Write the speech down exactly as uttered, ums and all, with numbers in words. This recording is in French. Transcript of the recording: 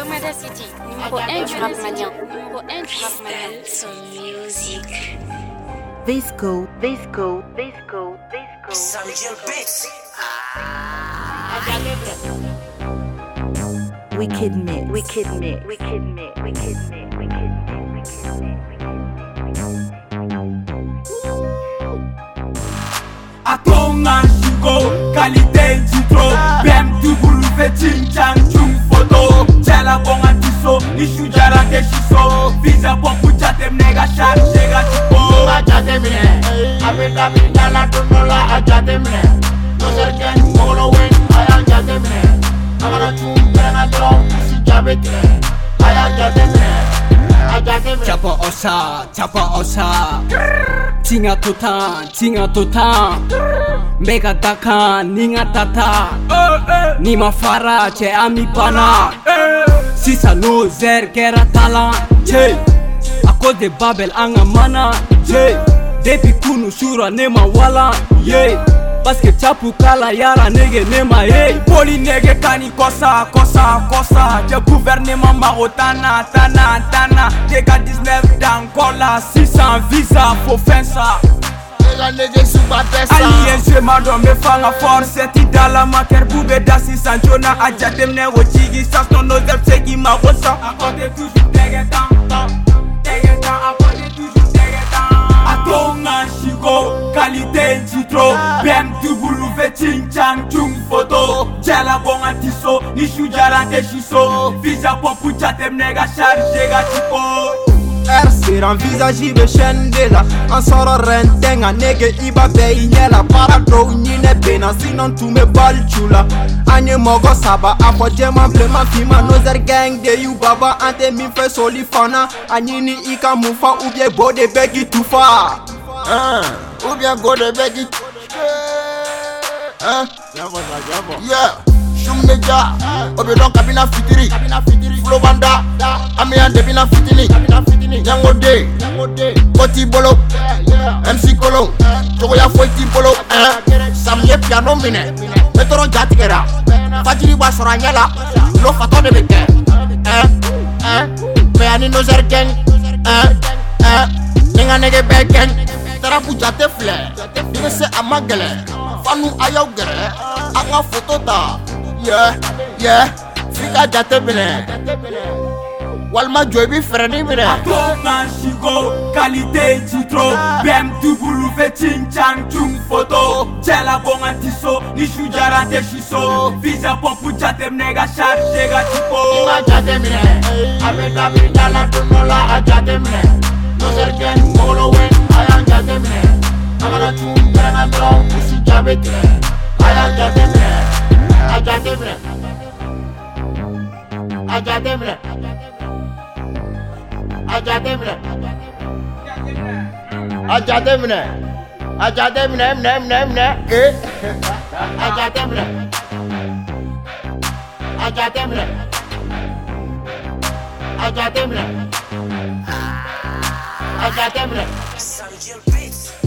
Mada City, numéro un du rap malien. Numéro un du rap malien. Son music. Visco, Visco, Visco, Visco. Samuel Beats. Wicked mix, wicked mix, wicked mix, wicked mix, wicked mix, wicked mix. Atonga Chico, qualité Jitro, B M W Chinchang Chung Photo, Chala Bonga Tiso, Ishu Jara Keshiso, Visa Popu Chatem Nega Shan Shega Chico. Ajatemine, Abita Bidala Tunola Ajatemine, Noserken Molo Win, Ayajatemine, Amana Chum Berna Drum, Sijabetine, Ayajatemine, Ajatemine. Chapa Osa, Chapa Osa, Tinga Tutan, Tinga Tutan, Mega Dakan, Ninga Tata, Nima Fara, Che Ami Pana, Sisa no Zer Gera Talan, Che, à cause de Babel Angamana, Che, Depuis Kunu Shura Nema Wala, yeah. Parce que Chapu Kala Yara Nege Nema, hey. Poli Nege Kani Kosa, Kosa, Kosa, Che gouvernement Marotana, Tana, Tana, Dega dix-neuf d'Angola, six cents visa, faut faire ça. Allié Madame me fanga force cette idala ma kerboube dasi sanjona ajatem ne wochigi sas non no zep segi ma rosa akonde toujours degetan degetan akonde toujours degetan atonga chico qualité jitro B M W Chinchang Chung Photo Jala bonga tiso Ishu Jara Keshiso Visa Popu Chatem Nega Charge ga chico R C envisage de chaîne de la en sort rentenga nege iba be nyela para do nyine bena sinon tu me bal chula anye mogo saba apo jema blema fima nozer gang de you baba ante mi fe soli fana anyini ika mufa ou bien bode begi tufa hein ou bien bode begi hein yeah Shummeja, Obedon Kabina Fitiri, Flo Banda, Amian Debina Fitini, Yangode, Koti Bolo, M C Kolo, Toya Foiti Bolo, Samye Piano Mine, Metron Jatigera, Fajiri Wasorangela, Lo Fato de Beke, Meani Nozer Gang, Ninga Nege Beken, Tarapu Jate Fle, Nise Amagele, Fanu Ayogere, Anga Fotota. Yeah, yeah, Fika Jatemine Walma Joby Freddy Mine Atonga Chico, qualité Jitro B M W Chinchang Chung Photo Chala Bonga Tiso, Ishu Jara Keshiso Visa Popu Chatem Nega Charge ga chico Ajatemine, Abita Bidala Tunola Ajatemine Noserken Molo Win, Ayajatemine Amana Chum Berna Drum, Sijabetine Ayajatemine Ajatemine Ajatemine Ajatemine Ajatemine Ajatemine Mne mne mne Eh Ajatemine Ajatemine Ajatemine Ajatemine Samuel Beats.